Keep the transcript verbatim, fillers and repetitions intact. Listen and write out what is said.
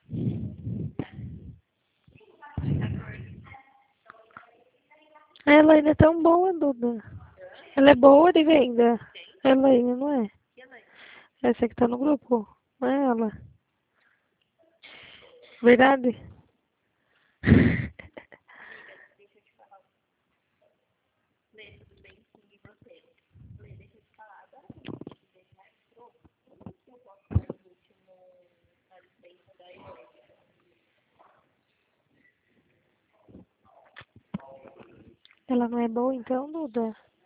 Ela ainda é tão boa, Duda. Ela é boa de venda. Ela ainda não é. Essa que tá no grupo. Não é ela. Verdade? Ela não é boa então, Duda?